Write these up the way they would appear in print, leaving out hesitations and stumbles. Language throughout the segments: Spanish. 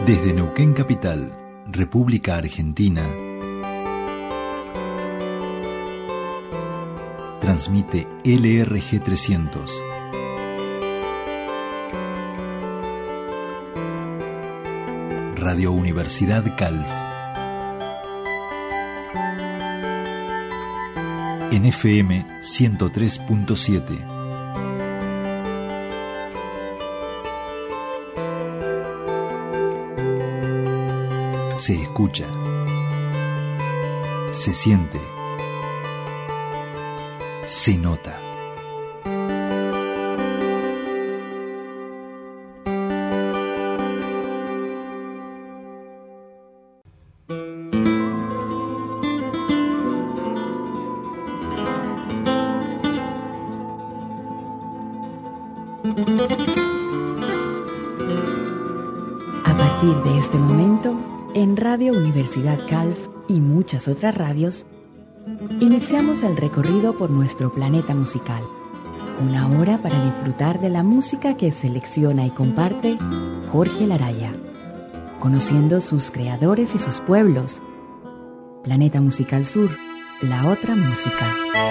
Desde Neuquén Capital, República Argentina, transmite LRG 300. Radio Universidad Calf. En FM 103.7. Se escucha, se siente, se nota. A partir de este momento, en Radio Universidad Calf y muchas otras radios, iniciamos el recorrido por nuestro planeta musical. Una hora para disfrutar de la música que selecciona y comparte Jorge Laraya, conociendo sus creadores y sus pueblos. Planeta Musical Sur, la otra música.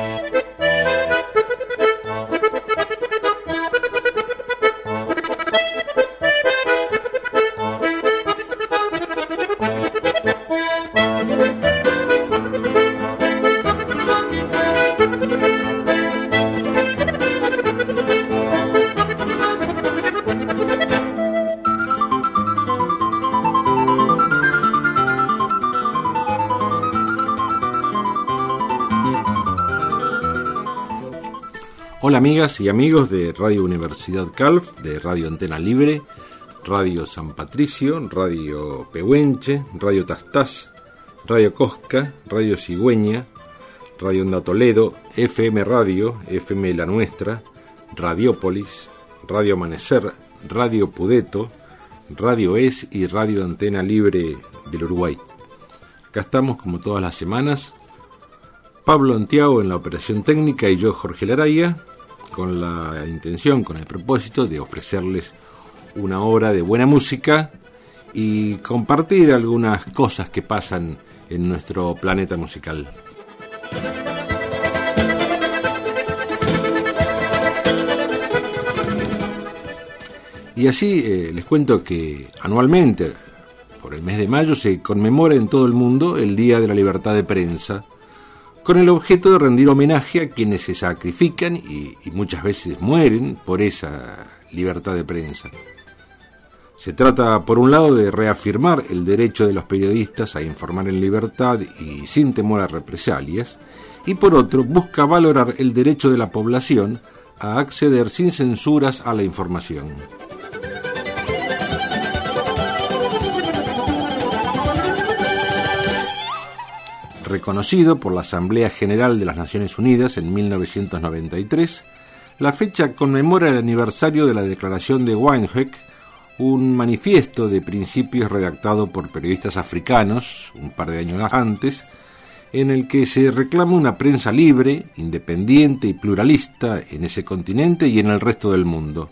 Hola amigas y amigos de Radio Universidad Calf, de Radio Antena Libre, Radio San Patricio, Radio Pehuenche, Radio Tastás, Radio Cosca, Radio Cigüeña, Radio Onda Toledo, FM Radio, FM La Nuestra, Radiópolis, Radio Amanecer, Radio Pudeto, Radio Es y Radio Antena Libre del Uruguay. Acá estamos como todas las semanas, Pablo Antiago en la operación técnica y yo, Jorge Laraya, con la intención, con el propósito de ofrecerles una hora de buena música y compartir algunas cosas que pasan en nuestro planeta musical. Y así les cuento que anualmente, por el mes de mayo, se conmemora en todo el mundo el Día de la Libertad de Prensa, con el objeto de rendir homenaje a quienes se sacrifican y muchas veces mueren por esa libertad de prensa. Se trata, por un lado, de reafirmar el derecho de los periodistas a informar en libertad y sin temor a represalias, y por otro, busca valorar el derecho de la población a acceder sin censuras a la información. Reconocido por la Asamblea General de las Naciones Unidas en 1993, la fecha conmemora el aniversario de la Declaración de Windhoek, un manifiesto de principios redactado por periodistas africanos un par de años antes, en el que se reclama una prensa libre, independiente y pluralista en ese continente y en el resto del mundo.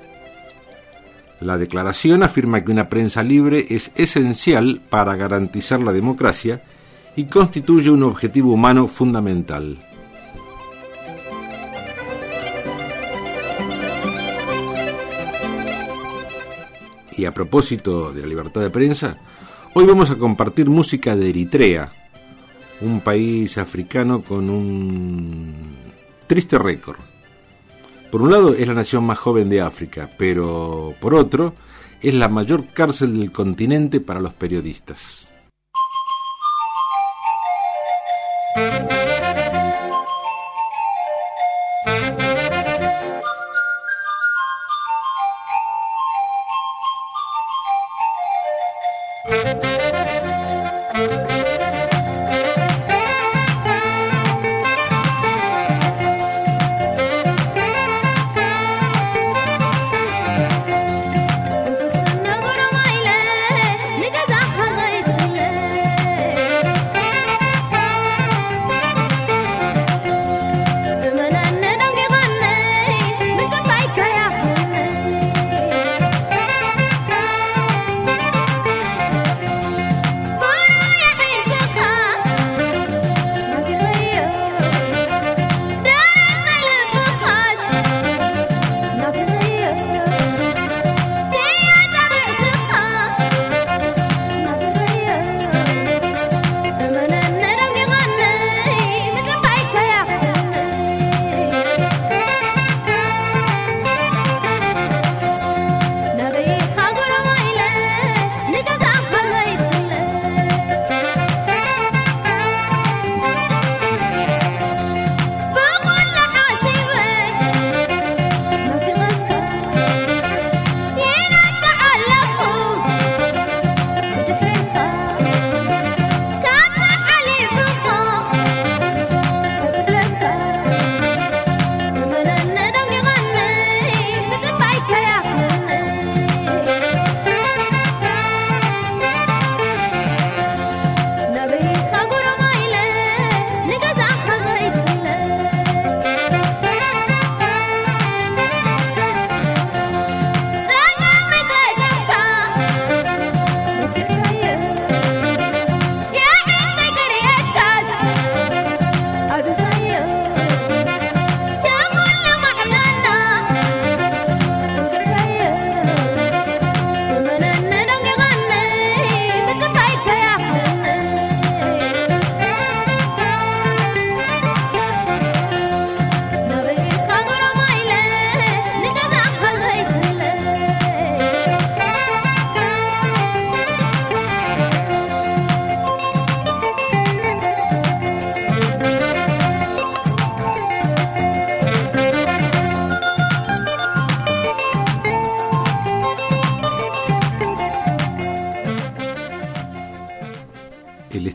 La declaración afirma que una prensa libre es esencial para garantizar la democracia y constituye un objetivo humano fundamental. Y a propósito de la libertad de prensa, hoy vamos a compartir música de Eritrea, un país africano con un triste récord. Por un lado es la nación más joven de África, pero por otro es la mayor cárcel del continente para los periodistas.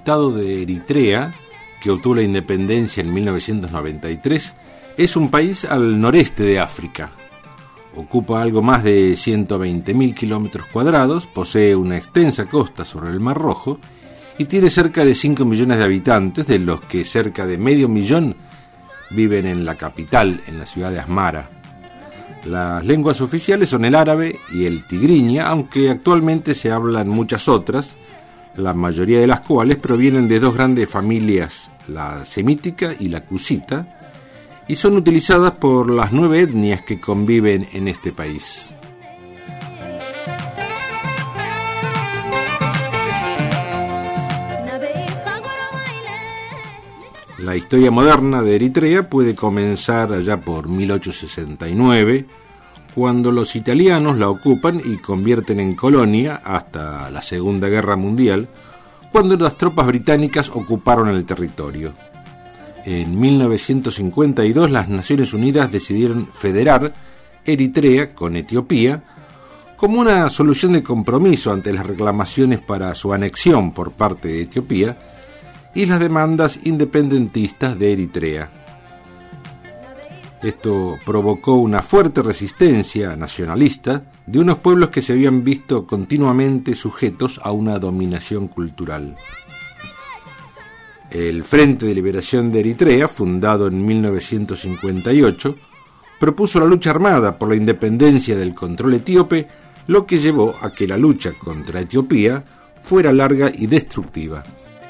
Estado de Eritrea, que obtuvo la independencia en 1993, es un país al noreste de África. Ocupa algo más de 120.000 kilómetros cuadrados, posee una extensa costa sobre el Mar Rojo y tiene cerca de 5 millones de habitantes, de los que cerca de medio millón viven en la capital, en la ciudad de Asmara. Las lenguas oficiales son el árabe y el tigriña, aunque actualmente se hablan muchas otras, la mayoría de las cuales provienen de dos grandes familias, la semítica y la cusita, y son utilizadas por las 9 etnias que conviven en este país. La historia moderna de Eritrea puede comenzar allá por 1869, cuando los italianos la ocupan y convierten en colonia hasta la Segunda Guerra Mundial, cuando las tropas británicas ocuparon el territorio. En 1952 las Naciones Unidas decidieron federar Eritrea con Etiopía como una solución de compromiso ante las reclamaciones para su anexión por parte de Etiopía y las demandas independentistas de Eritrea. Esto provocó una fuerte resistencia nacionalista de unos pueblos que se habían visto continuamente sujetos a una dominación cultural. El Frente de Liberación de Eritrea, fundado en 1958, propuso la lucha armada por la independencia del control etíope, lo que llevó a que la lucha contra Etiopía fuera larga y destructiva.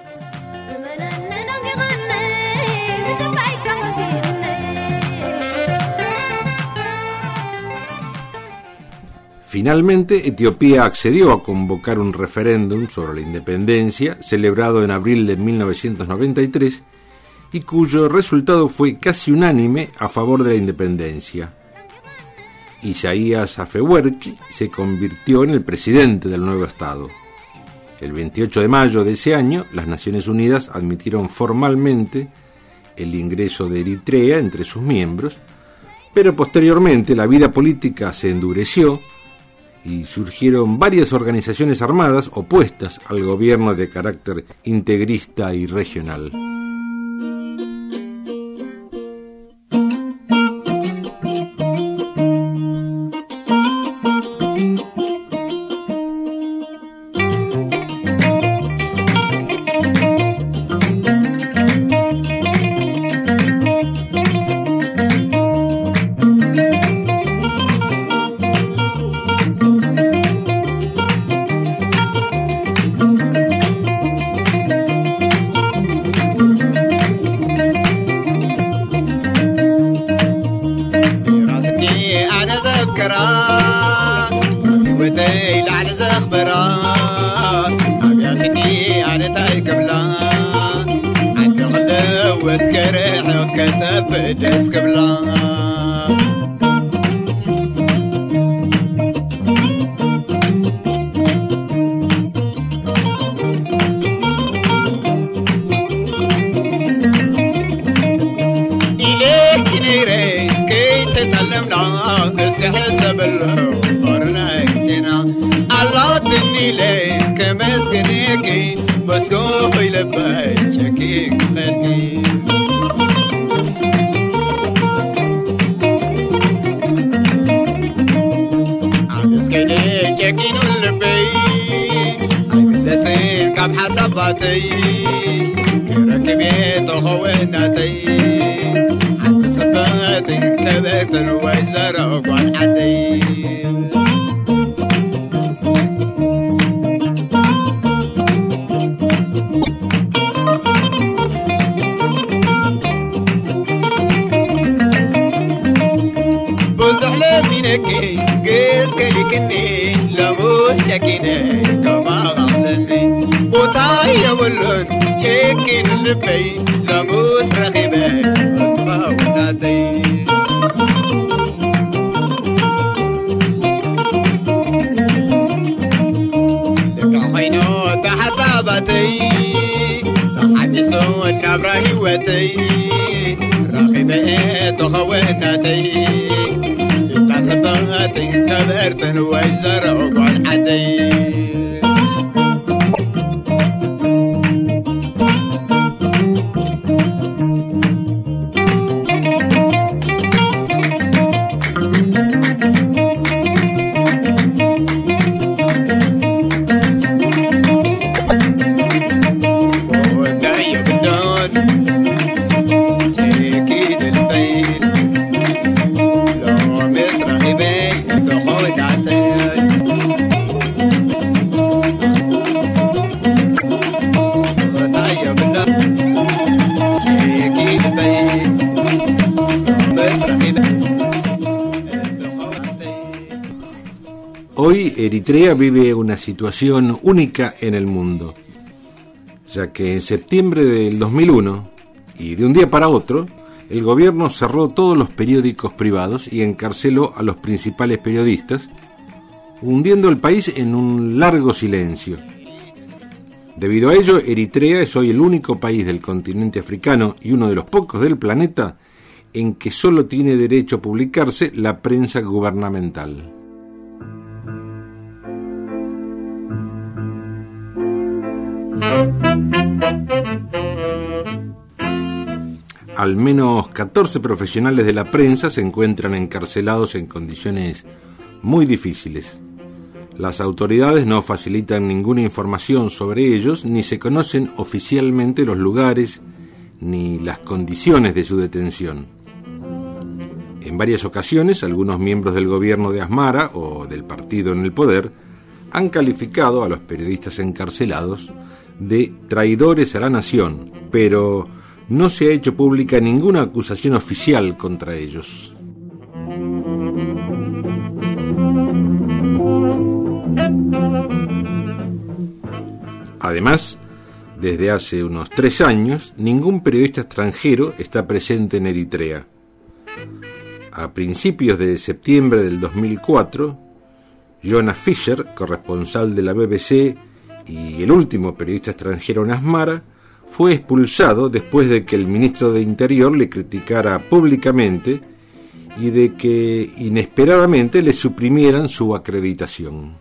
Finalmente, Etiopía accedió a convocar un referéndum sobre la independencia, celebrado en abril de 1993, y cuyo resultado fue casi unánime a favor de la independencia. Isaías Afewerki se convirtió en el presidente del nuevo Estado. El 28 de mayo de ese año, las Naciones Unidas admitieron formalmente el ingreso de Eritrea entre sus miembros, pero posteriormente la vida política se endureció y surgieron varias organizaciones armadas opuestas al gobierno de carácter integrista y regional. Hoy Eritrea vive una situación única en el mundo, ya que en septiembre del 2001, y de un día para otro, el gobierno cerró todos los periódicos privados y encarceló a los principales periodistas, hundiendo el país en un largo silencio. Debido a ello, Eritrea es hoy el único país del continente africano y uno de los pocos del planeta en que solo tiene derecho a publicarse la prensa gubernamental. Al menos 14 profesionales de la prensa se encuentran encarcelados en condiciones muy difíciles. Las autoridades no facilitan ninguna información sobre ellos, ni se conocen oficialmente los lugares ni las condiciones de su detención. En varias ocasiones, algunos miembros del gobierno de Asmara o del partido en el poder han calificado a los periodistas encarcelados de traidores a la nación, pero no se ha hecho pública ninguna acusación oficial contra ellos. Además, desde hace unos 3 años, ningún periodista extranjero está presente en Eritrea. A principios de septiembre del 2004, Jonas Fischer, corresponsal de la BBC y el último periodista extranjero en Asmara, fue expulsado después de que el ministro de Interior le criticara públicamente y de que inesperadamente le suprimieran su acreditación.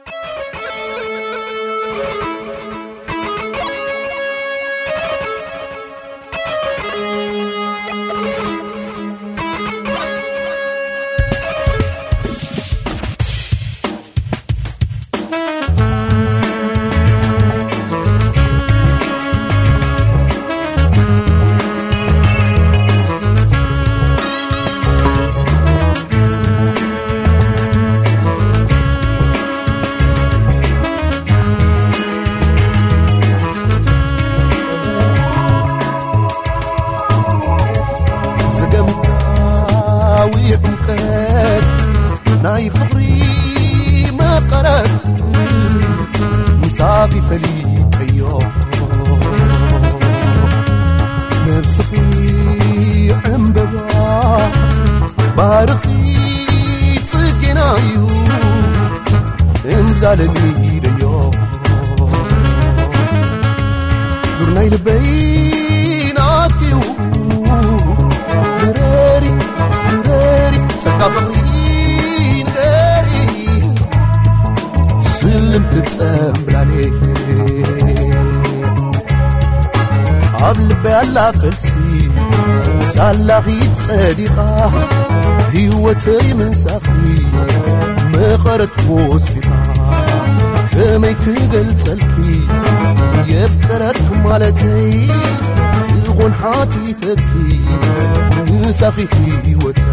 سالغيت صديقة هيوتي من ساقي مقرت موسيقى كمي كقلت الكي يفكرك مالتي يغن حاتي تكي مساقي هيوتي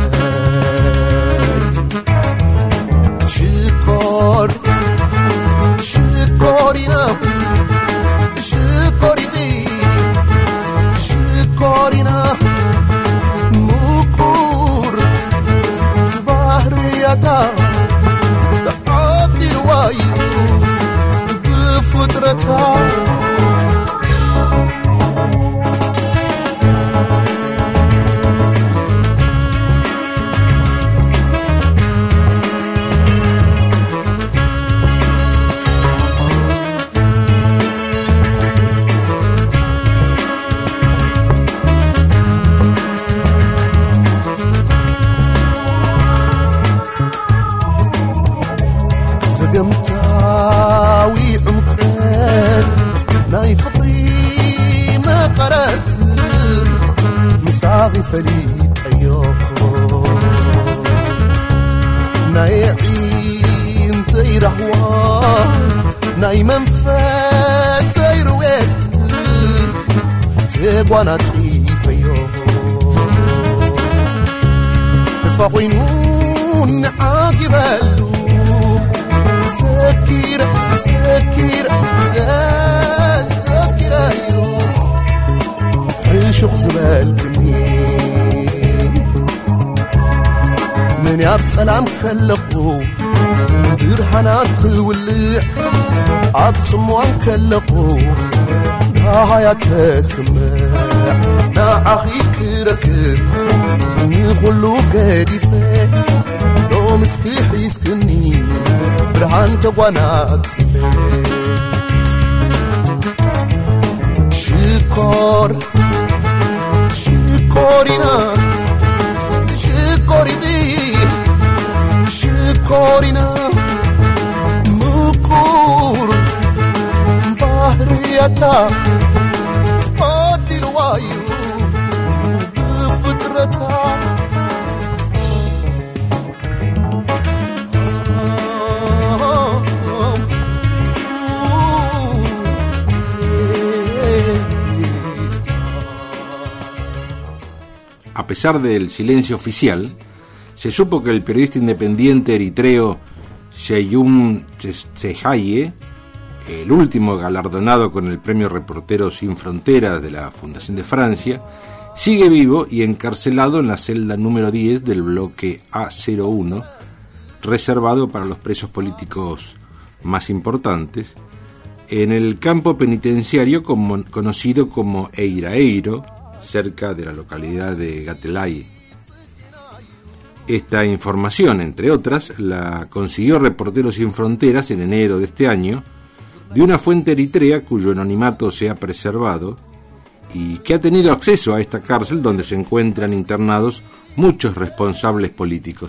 شكر شكرنا شكري دي شكرنا مكور بحريتا تقضي الوايو بفترتها قمتاوي عمقات ناي فطري ما قرأت مصاغي فليت أيوكو ناي عين تيرهوا ناي منفاس يرويت تبوانا تيف أيوكو تسفى قوينون عاقبالو سكيرة سكيرة سكيرة يوم عيشو زبال كمين من ياب سلام خلقو ብርሃናት ትውልዕ ኣብ ጽምዋን ከለኹ ናሃያ ተስምዕ ንዓኺ ክረክብ ንኹሉ ገዲፈ ሎሚ እስኪ ሒዝክኒ ብርሃን ተጓናጽፈ ሽኮር ሽኮሪና ሽኮሪቲ ሽኮሪና ምቁር ባህርያታ ኣዲልዋዩ ብፍጥረታ A pesar del silencio oficial, se supo que el periodista independiente eritreo Seyum Tsehaye, el último galardonado con el premio Reporteros Sin Fronteras de la Fundación de Francia, sigue vivo y encarcelado en la celda número 10 del bloque A01, reservado para los presos políticos más importantes, en el campo penitenciario conocido como Eiraeiro, cerca de la localidad de Gatelay. Esta información, entre otras, la consiguió Reporteros Sin Fronteras en enero de este año, de una fuente eritrea cuyo anonimato se ha preservado y que ha tenido acceso a esta cárcel donde se encuentran internados muchos responsables políticos.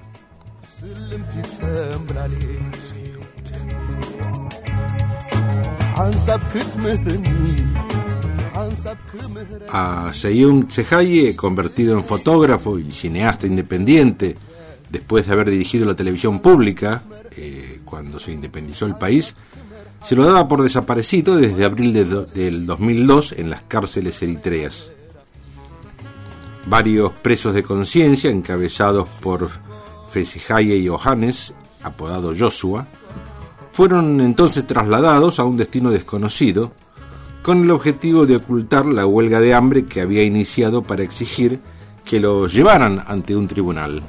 A Seyum Tsehaye, convertido en fotógrafo y cineasta independiente después de haber dirigido la televisión pública cuando se independizó el país, se lo daba por desaparecido desde abril del 2002 en las cárceles eritreas. Varios presos de conciencia, encabezados por Fesihaye Yohannes, apodado Joshua, fueron entonces trasladados a un destino desconocido con el objetivo de ocultar la huelga de hambre que había iniciado para exigir que los llevaran ante un tribunal.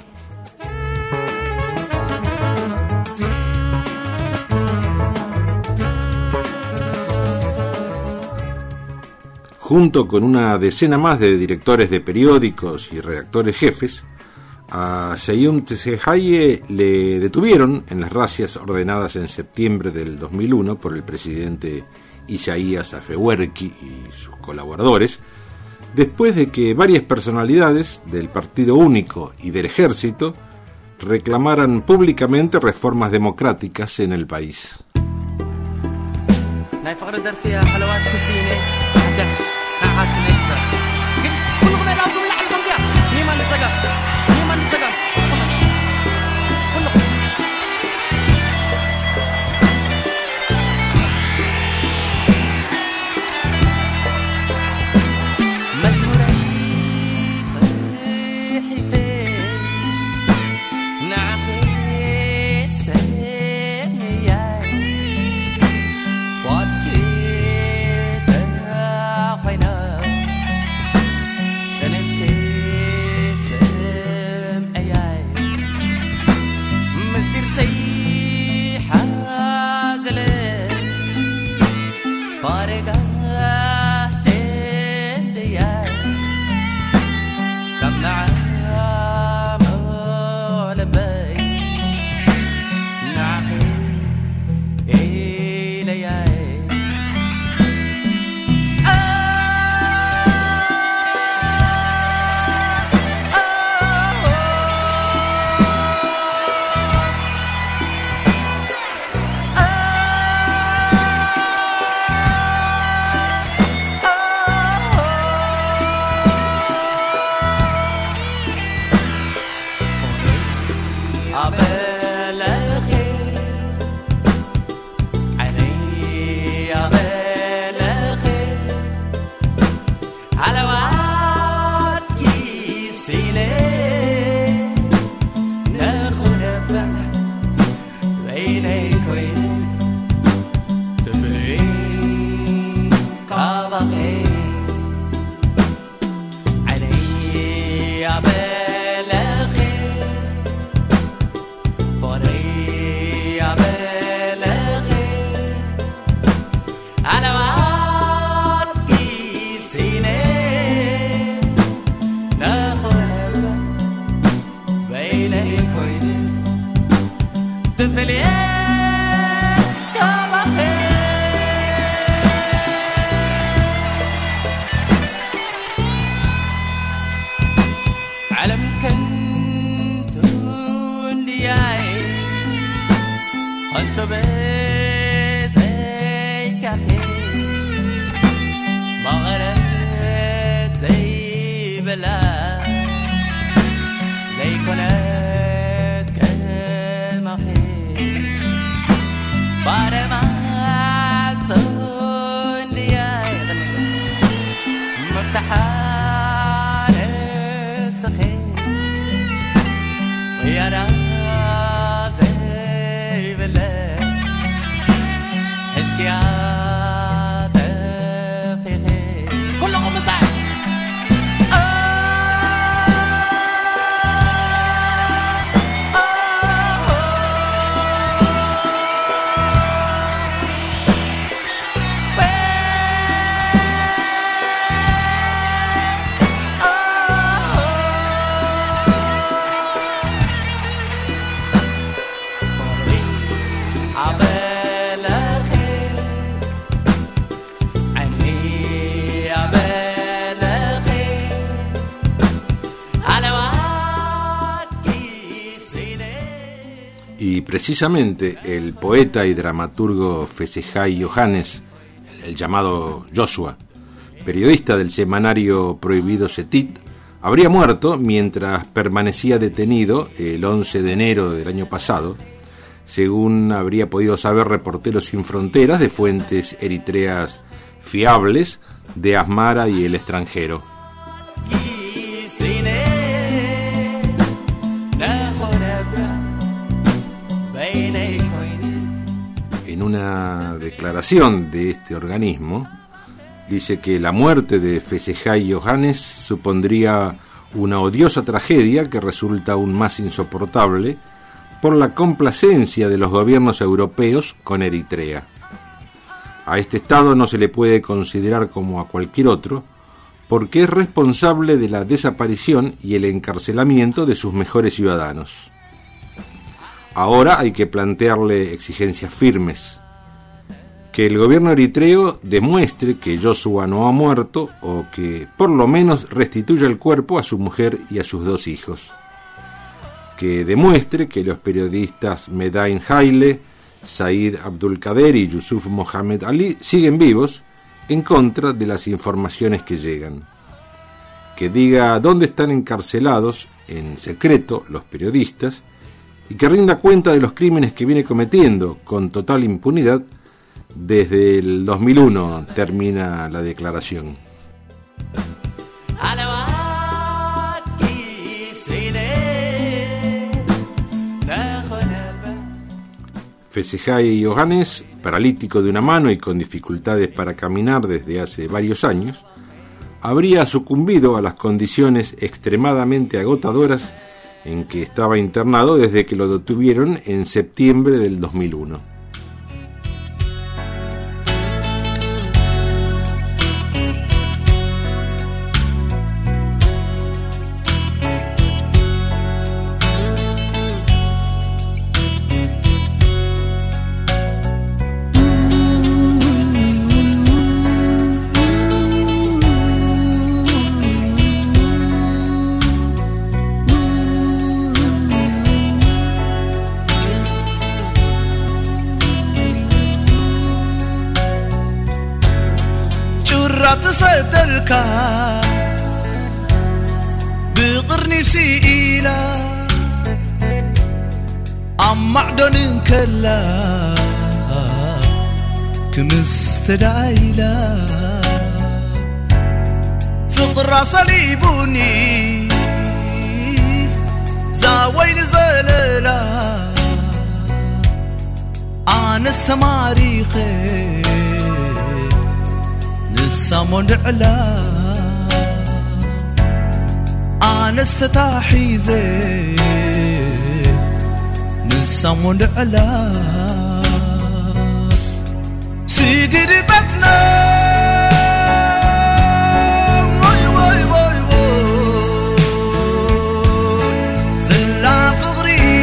Junto con una decena más de directores de periódicos y redactores jefes, a Seyum Tsehaye le detuvieron en las razias ordenadas en septiembre del 2001 por el presidente Isaías Afewerki y sus colaboradores, después de que varias personalidades del Partido Único y del Ejército reclamaran públicamente reformas democráticas en el país. Y precisamente el poeta y dramaturgo Fesejai Johannes, el llamado Joshua, periodista del semanario prohibido Setit, habría muerto mientras permanecía detenido el 11 de enero del año pasado, según habría podido saber Reporteros Sin Fronteras de fuentes eritreas fiables de Asmara y El Extranjero. En una declaración de este organismo, dice que la muerte de Fesejai Johannes supondría una odiosa tragedia que resulta aún más insoportable por la complacencia de los gobiernos europeos con Eritrea. A este Estado no se le puede considerar como a cualquier otro, porque es responsable de la desaparición y el encarcelamiento de sus mejores ciudadanos. Ahora hay que plantearle exigencias firmes. Que el gobierno eritreo demuestre que Joshua no ha muerto o que por lo menos restituya el cuerpo a su mujer y a sus 2 hijos. Que demuestre que los periodistas Medain Haile, Said Abdulkader y Yusuf Mohamed Ali siguen vivos en contra de las informaciones que llegan. Que diga dónde están encarcelados en secreto los periodistas y que rinda cuenta de los crímenes que viene cometiendo con total impunidad desde el 2001, termina la declaración. Fesejai Johannes, paralítico de una mano y con dificultades para caminar desde hace varios años, habría sucumbido a las condiciones extremadamente agotadoras en que estaba internado desde que lo detuvieron en septiembre del 2001. تصدرك بقرني بسئيلة عم معدن كلا كمستدعيلة فقرة صليبوني زاوين زللا أنا استماريخي سامون علا أنا استتاحيزي نسامون علا سيدي بتنا واي واي واي واي زلا فغري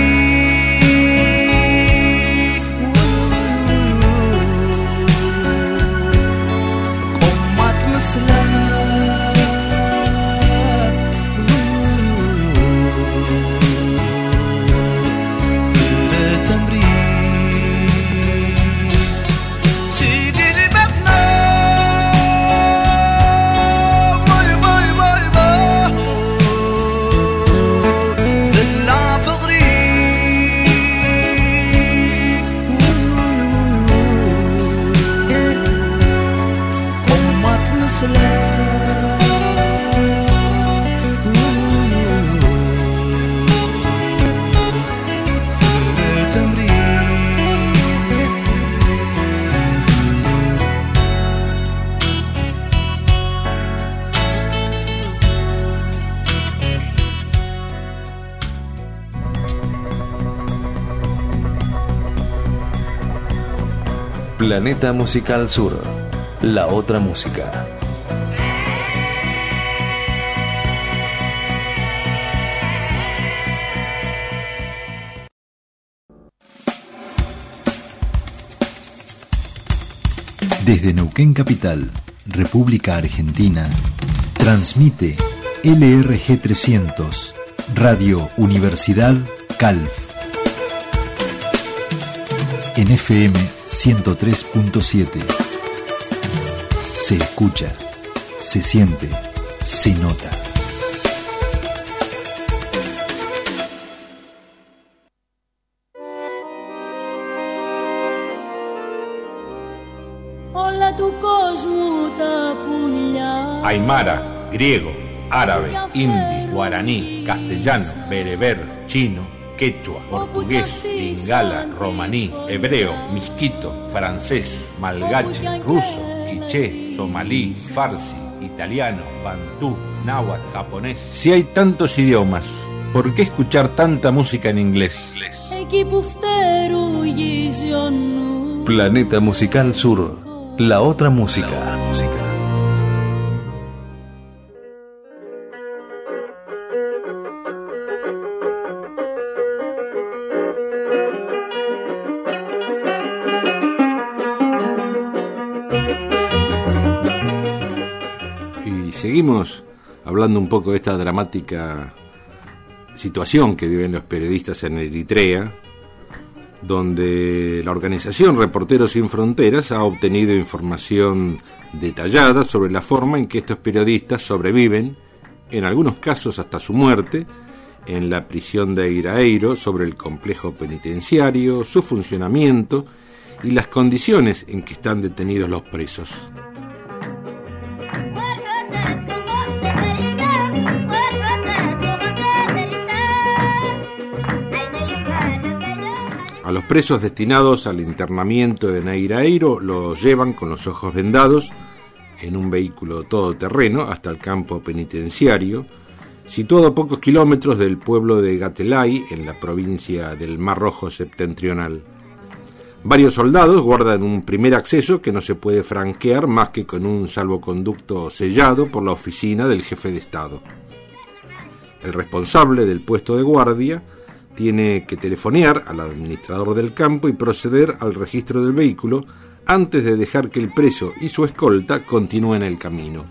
Planeta Musical Sur, la otra música. Desde Neuquén Capital, República Argentina, transmite LRG 300, Radio Universidad Calf. En FM 103.7. Se escucha, se siente, se nota. Aymara, griego, árabe, hindi, guaraní, castellano, bereber, chino, quechua, portugués, lingala, romaní, hebreo, misquito, francés, malgache, ruso, quiché, somalí, farsi, italiano, bantú, náhuatl, japonés. Si hay tantos idiomas, ¿por qué escuchar tanta música en inglés? Planeta Musical Sur, la otra música. Seguimos hablando un poco de esta dramática situación que viven los periodistas en Eritrea, donde la organización Reporteros Sin Fronteras ha obtenido información detallada sobre la forma en que estos periodistas sobreviven, en algunos casos hasta su muerte, en la prisión de Eiraeiro, sobre el complejo penitenciario, su funcionamiento y las condiciones en que están detenidos los presos. A los presos destinados al internamiento en Eiraeiro los llevan con los ojos vendados en un vehículo todoterreno hasta el campo penitenciario, situado a pocos kilómetros del pueblo de Gatelay, en la provincia del Mar Rojo septentrional. Varios soldados guardan un primer acceso que no se puede franquear más que con un salvoconducto sellado por la oficina del jefe de Estado. El responsable del puesto de guardia tiene que telefonear al administrador del campo y proceder al registro del vehículo antes de dejar que el preso y su escolta continúen el camino.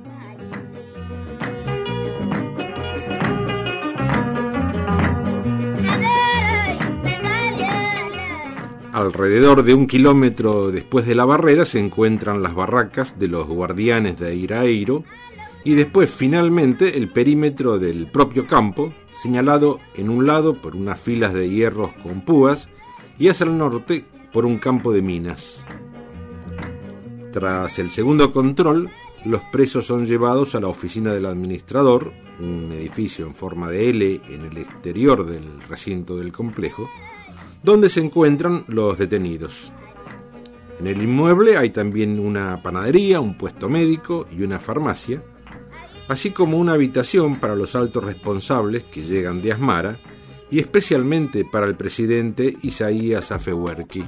Alrededor de 1 kilómetro después de la barrera se encuentran las barracas de los guardianes de Eiraeiro y después finalmente el perímetro del propio campo, señalado en un lado por unas filas de hierros con púas y hacia el norte por un campo de minas. Tras el segundo control, los presos son llevados a la oficina del administrador, un edificio en forma de L en el exterior del recinto del complejo, donde se encuentran los detenidos. En el inmueble hay también una panadería, un puesto médico y una farmacia, así como una habitación para los altos responsables que llegan de Asmara y especialmente para el presidente Isaías Afewerki.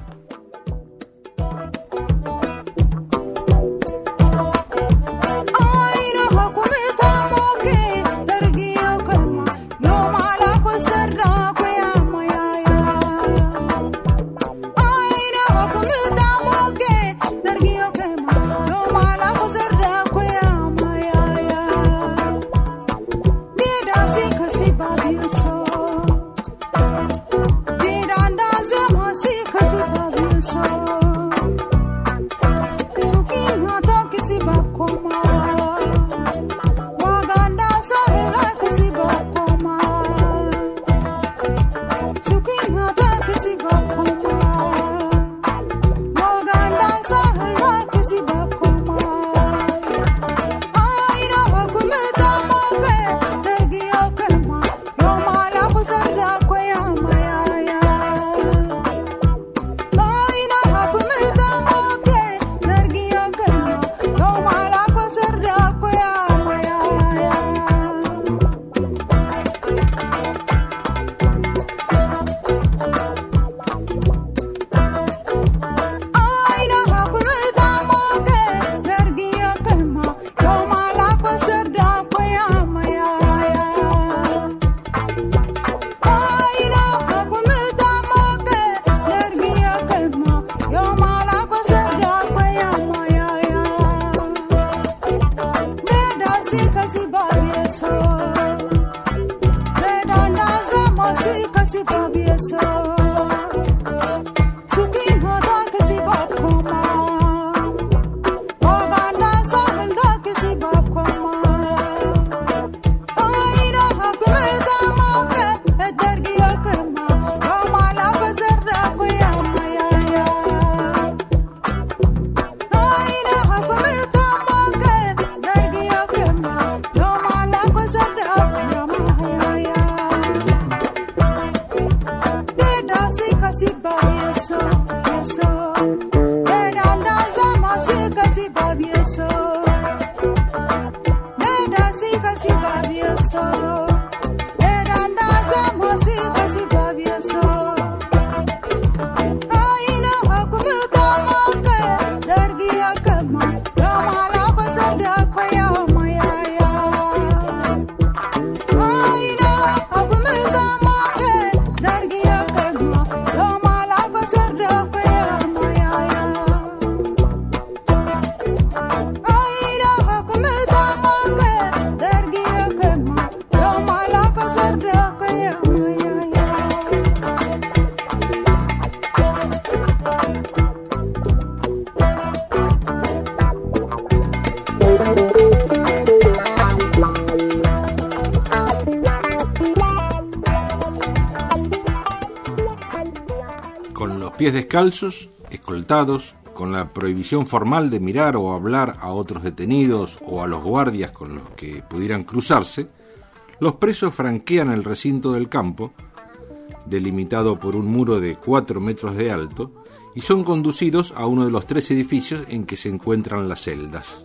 Pies descalzos, escoltados, con la prohibición formal de mirar o hablar a otros detenidos o a los guardias con los que pudieran cruzarse, los presos franquean el recinto del campo, delimitado por un muro de 4 metros de alto, y son conducidos a uno de los 3 edificios en que se encuentran las celdas.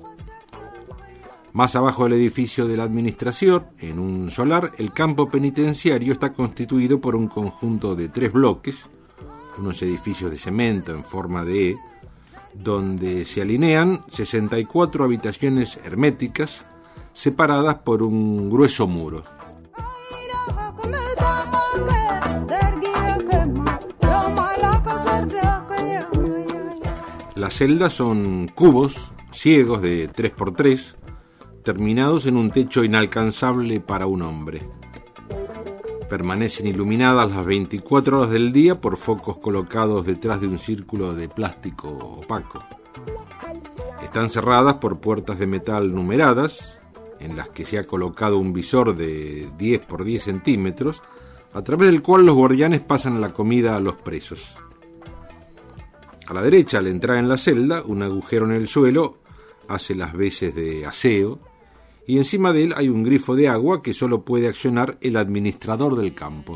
Más abajo del edificio de la administración, en un solar, el campo penitenciario está constituido por un conjunto de 3 bloques, unos edificios de cemento en forma de E, donde se alinean 64 habitaciones herméticas separadas por un grueso muro. Las celdas son cubos ciegos de 3x3, terminados en un techo inalcanzable para un hombre. Permanecen iluminadas las 24 horas del día por focos colocados detrás de un círculo de plástico opaco. Están cerradas por puertas de metal numeradas, en las que se ha colocado un visor de 10 por 10 centímetros, a través del cual los guardianes pasan la comida a los presos. A la derecha, al entrar en la celda, un agujero en el suelo hace las veces de aseo, y encima de él hay un grifo de agua que solo puede accionar el administrador del campo.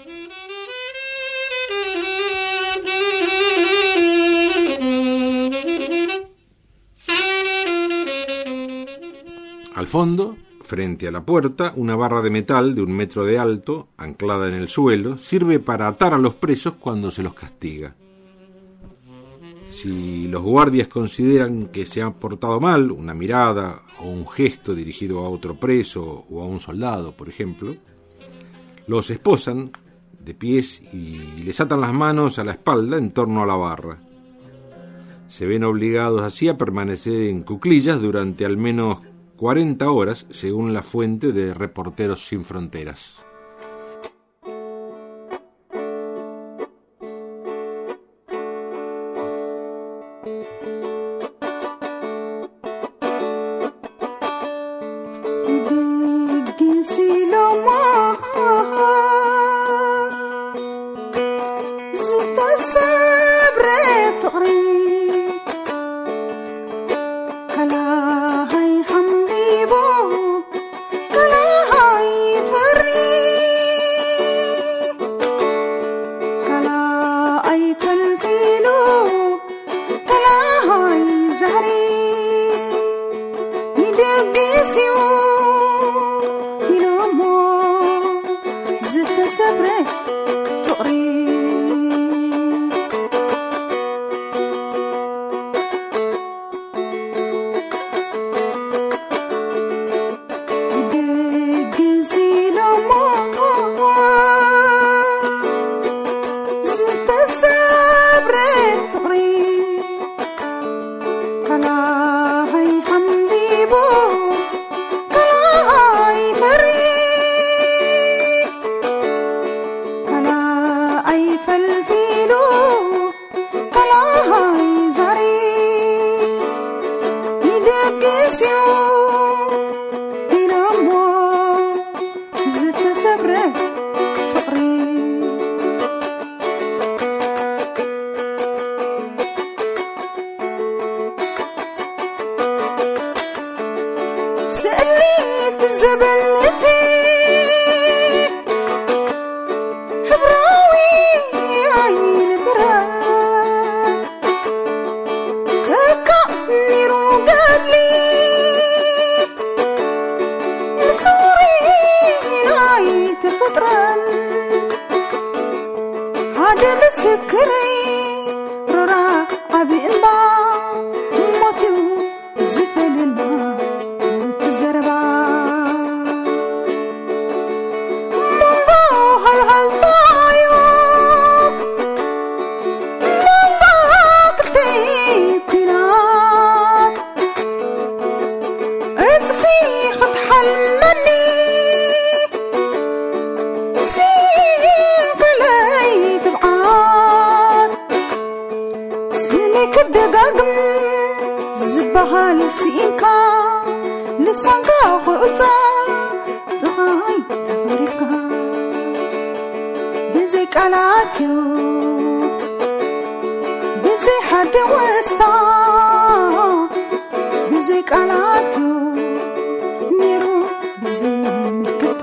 Al fondo, frente a la puerta, una barra de metal de 1 metro de alto, anclada en el suelo, sirve para atar a los presos cuando se los castiga. Si los guardias consideran que se han portado mal, una mirada o un gesto dirigido a otro preso o a un soldado, por ejemplo, los esposan de pies y les atan las manos a la espalda en torno a la barra. Se ven obligados así a permanecer en cuclillas durante al menos 40 horas, según la fuente de Reporteros Sin Fronteras. Kana ኣይፈልፊሉ ከላሃይ ዛሬ ይደግስዩ ኢሎሞ ዝተሰብረ ፍቕሪ ስእሊ ትዘበልቲ ሕብራዊ ዓይንብራ ከካ ኒሩ ገድሊ ንክብሪ ናይ ተፈጥረን ሓደ ምስክሪ ሮራ ዓብ እምባ ሞትዩ ዝፈልና ዘረባ መንጎ ሃልሃልታዮ መንጎ ክልተይ ኩናት እፅፊ ክትሓልመኒ ሲንከለይ ትብዓት ስመይ ክደጋግም ዝበሃል ሲኢንካ ልሳንካ ኽዑፃ ጥኻይ ተፈሪድካ ብዘይ ቃላትዩ ብዘይ ሓደ ወስታ ብዘይ ቃላትዩ ነይሩ ብዘይ ምልክታ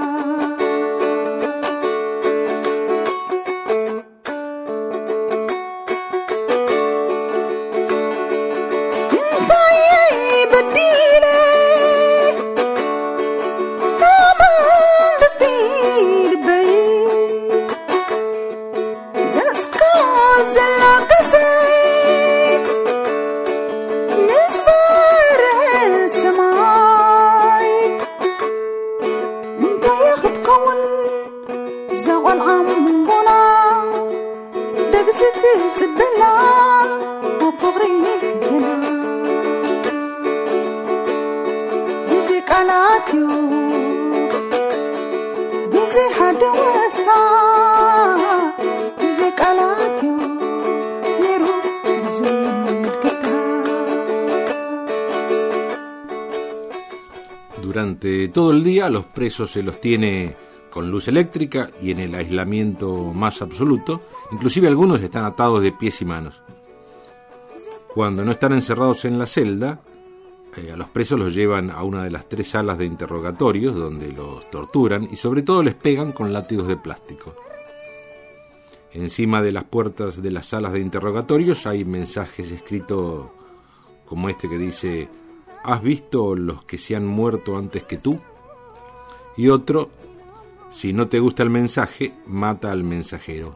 Durante todo el día los presos se los tiene con luz eléctrica y en el aislamiento más absoluto, inclusive algunos están atados de pies y manos. Cuando no están encerrados en la celda, a los presos los llevan a una de las 3 salas de interrogatorios donde los torturan y sobre todo les pegan con látigos de plástico. Encima de las puertas de las salas de interrogatorios hay mensajes escritos como este que dice: ¿has visto los que se han muerto antes que tú? Y otro: si no te gusta el mensaje, mata al mensajero.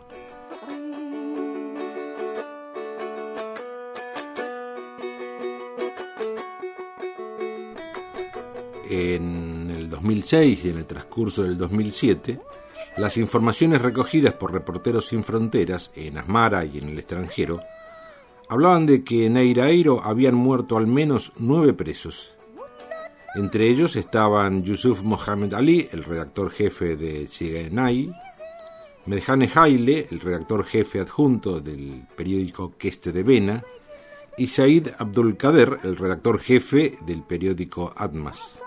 En el 2006 y en el transcurso del 2007, las informaciones recogidas por Reporteros Sin Fronteras en Asmara y en el extranjero hablaban de que en Eireiro habían muerto al menos 9 presos. Entre ellos estaban Yusuf Mohamed Ali, el redactor jefe de Sigenai, Medjane Haile, el redactor jefe adjunto del periódico Keste de Bena, y Said Abdul Kader, el redactor jefe del periódico Atmas.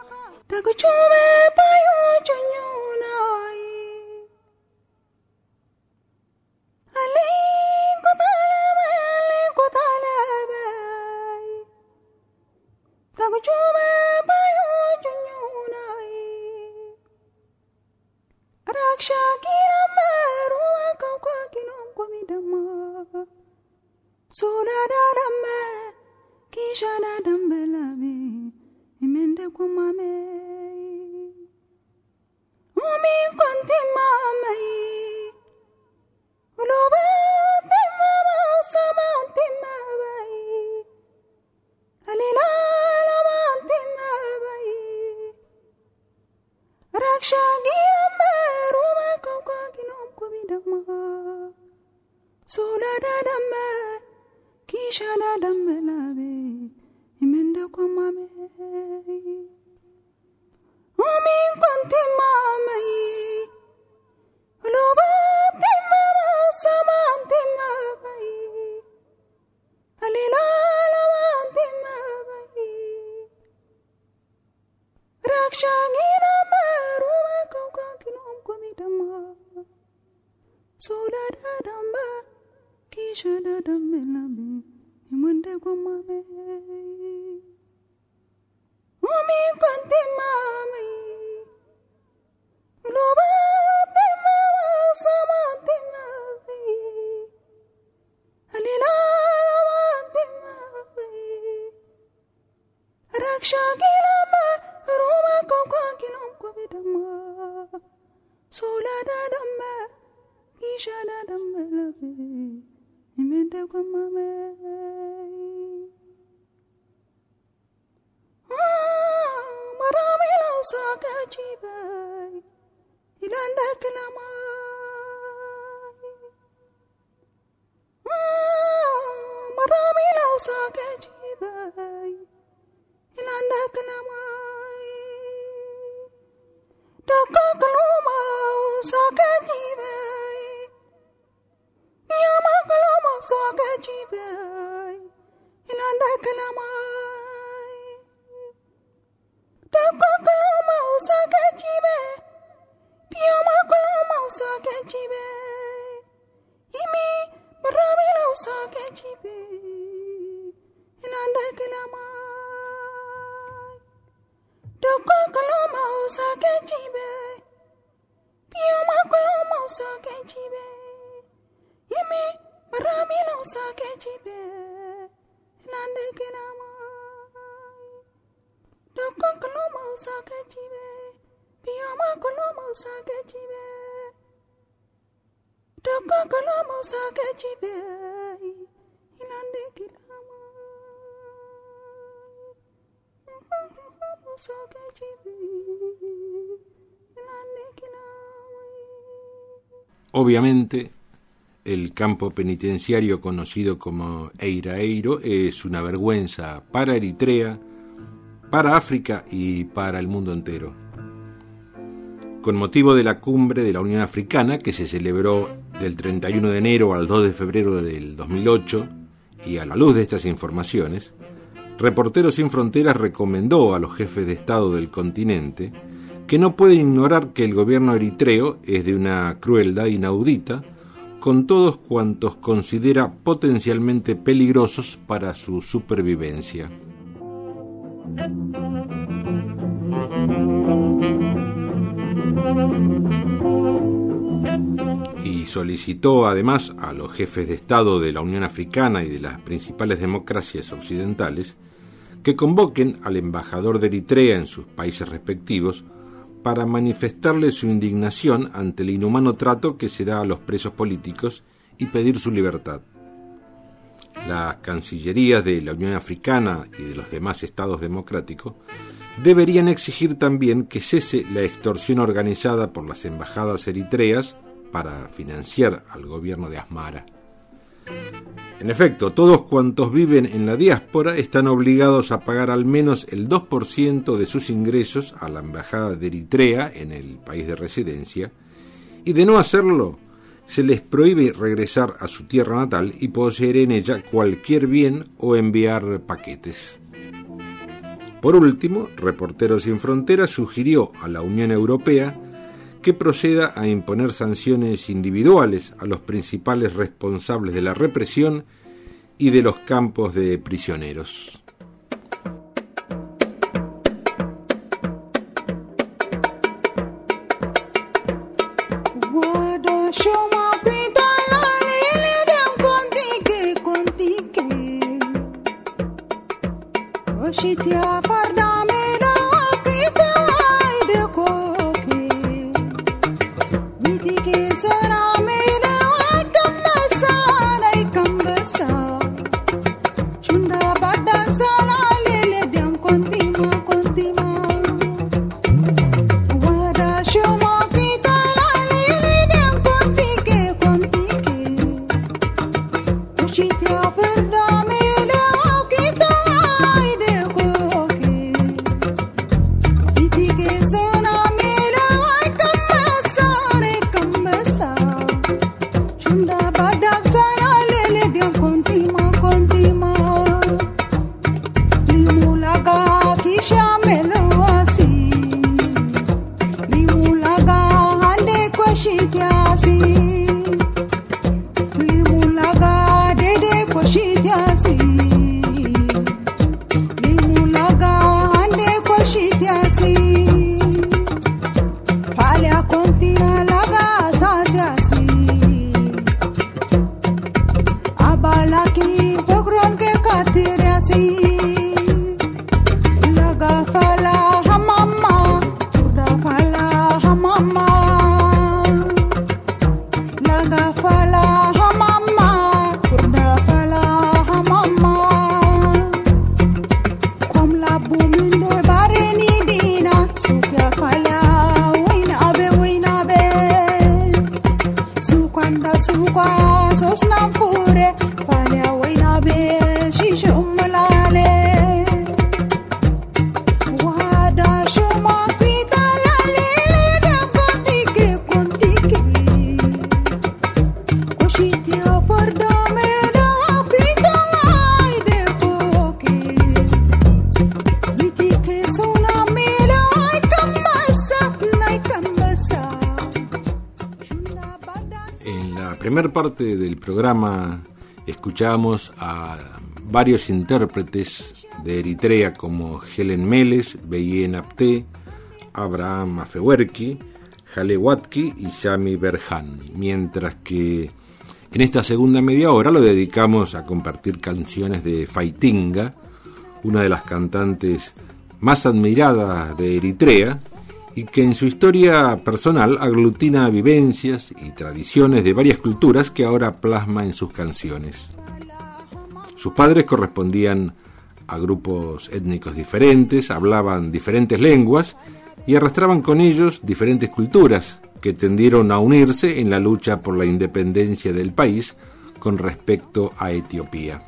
Soladadamba, kishadadamelabe, imwende gumabe. Umi kante mami, loba te mama, sama te mami, alila lama te mami, raksha gilama, roma kokwa gilom kwabidama, soladadamba, kishadadamelabe, imwende gumabe. Maramila usaka jibai, ilanda kalamai. Maramila usaka jibai, ilanda kalamai. Daka kaloma usaka jibai, miyama kaloma usaka jibai, ilanda kalamai. Daka kaloma usaka jibe, piyama kaloma usaka jibe, imi maramila usaka jibe, ilanda kalamai. Daka kaloma usaka jibe, piyama kaloma usaka jibe, imi maramila usaka jibe, ilanda kalamai. Daka kaloma usaka jibe, piyama kaloma usaka jibe. Daka kaloma usaka jibe, ilande kilama. Usaka jibe, ilande kilama. Obviamente, el campo penitenciario conocido como Eira Eiro es una vergüenza para Eritrea, para África y para el mundo entero. Con motivo de la cumbre de la Unión Africana, que se celebró del 31 de enero al 2 de febrero del 2008, y a la luz de estas informaciones, Reporteros Sin Fronteras recomendó a los jefes de Estado del continente que no pueden ignorar que el gobierno eritreo es de una crueldad inaudita con todos cuantos considera potencialmente peligrosos para su supervivencia. Y solicitó además a los jefes de Estado de la Unión Africana y de las principales democracias occidentales que convoquen al embajador de Eritrea en sus países respectivos para manifestarle su indignación ante el inhumano trato que se da a los presos políticos y pedir su libertad. Las cancillerías de la Unión Africana y de los demás estados democráticos deberían exigir también que cese la extorsión organizada por las embajadas eritreas para financiar al gobierno de Asmara. En efecto, todos cuantos viven en la diáspora están obligados a pagar al menos el 2% de sus ingresos a la embajada de Eritrea en el país de residencia, y de no hacerlo, se les prohíbe regresar a su tierra natal y poseer en ella cualquier bien o enviar paquetes. Por último, Reporteros Sin Fronteras sugirió a la Unión Europea que proceda a imponer sanciones individuales a los principales responsables de la represión y de los campos de prisioneros. Chunda badansa Parte del programa escuchamos a varios intérpretes de Eritrea como Helen Meles, Beyen Apte, Abraham Afewerki, Hale Watki y Sami Berhan, mientras que en esta segunda media hora lo dedicamos a compartir canciones de Faitinga, una de las cantantes más admiradas de Eritrea, y que en su historia personal aglutina vivencias y tradiciones de varias culturas que ahora plasma en sus canciones. Sus padres correspondían a grupos étnicos diferentes, hablaban diferentes lenguas y arrastraban con ellos diferentes culturas que tendieron a unirse en la lucha por la independencia del país con respecto a Etiopía.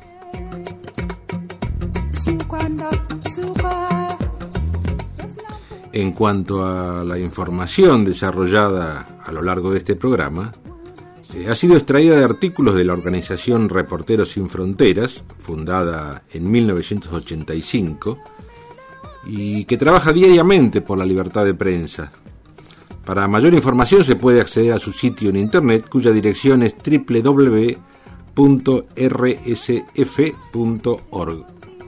En cuanto a la información desarrollada a lo largo de este programa, ha sido extraída de artículos de la organización Reporteros Sin Fronteras, fundada en 1985, y que trabaja diariamente por la libertad de prensa. Para mayor información se puede acceder a su sitio en internet, cuya dirección es www.rsf.org.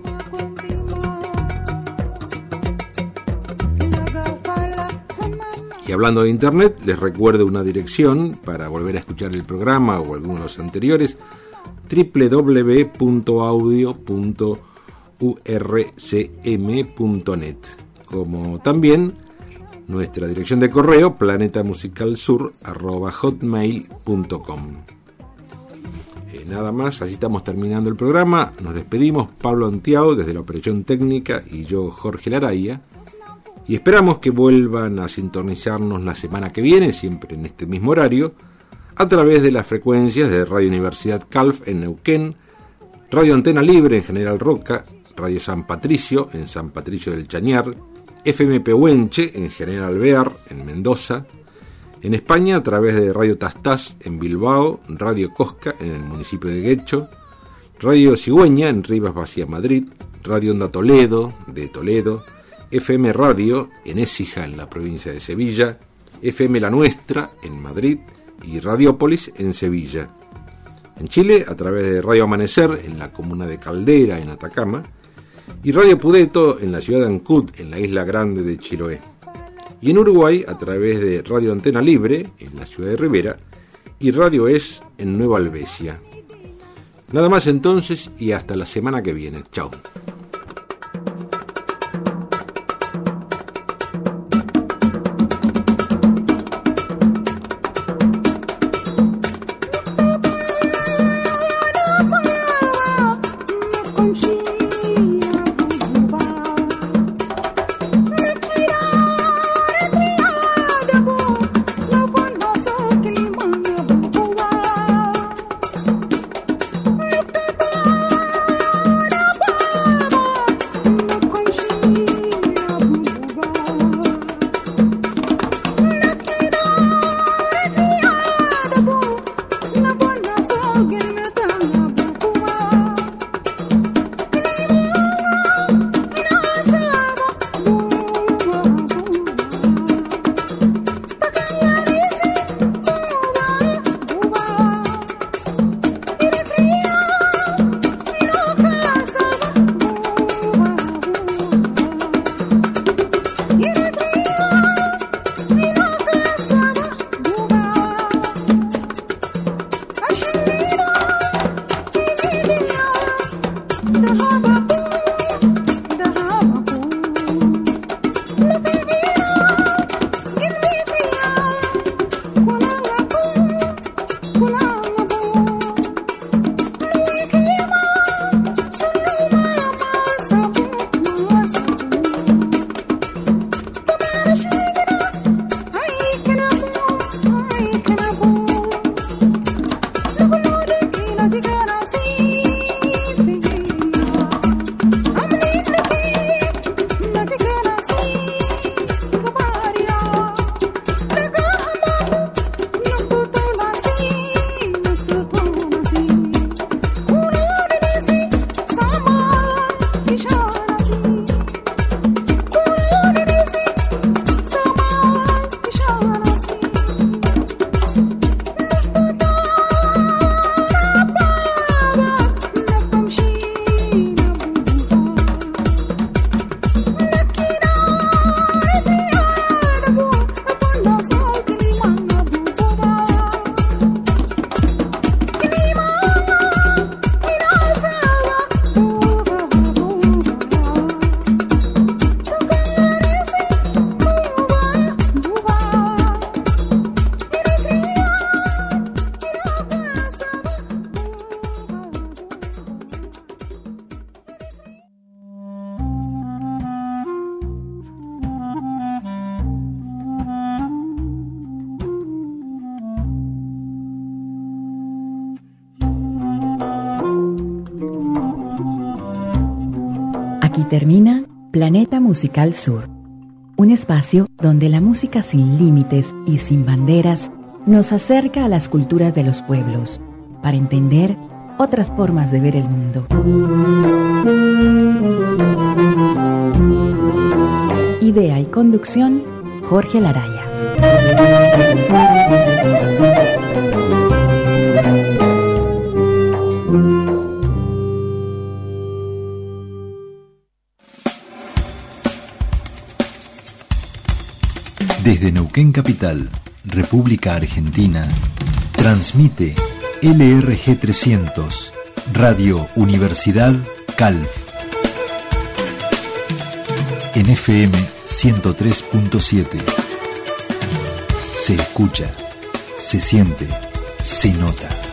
Y hablando de internet, les recuerdo una dirección para volver a escuchar el programa o algunos de los anteriores: www.audio.urcm.net, como también nuestra dirección de correo planetamusicalsur@hotmail.com. Nada más, así estamos terminando el programa. Nos despedimos, Pablo Antiao desde la operación técnica y yo, Jorge Laraya. Y esperamos que vuelvan a sintonizarnos la semana que viene, siempre en este mismo horario, a través de las frecuencias de Radio Universidad Calf en Neuquén, Radio Antena Libre en General Roca, Radio San Patricio en San Patricio del Chañar, FM Pehuenche en General Alvear en Mendoza, en España a través de Radio Tastás en Bilbao, Radio Cosca en el municipio de Guecho, Radio Cigüeña en Rivas Vacía, Madrid, Radio Onda Toledo de Toledo, FM Radio en Écija, en la provincia de Sevilla, FM La Nuestra en Madrid y Radiópolis en Sevilla. En Chile, a través de Radio Amanecer en la comuna de Caldera, en Atacama, y Radio Pudeto en la ciudad de Ancud, en la isla grande de Chiloé. Y en Uruguay, a través de Radio Antena Libre en la ciudad de Rivera y Radio Es en Nueva Albesia. Nada más entonces y hasta la semana que viene. Chao. Aquí termina Planeta Musical Sur, un espacio donde la música sin límites y sin banderas nos acerca a las culturas de los pueblos para entender otras formas de ver el mundo. Idea y conducción, Jorge Laraya. Desde Neuquén Capital, República Argentina, transmite LRG 300, Radio Universidad Calf. En FM 103.7. Se escucha, se siente, se nota.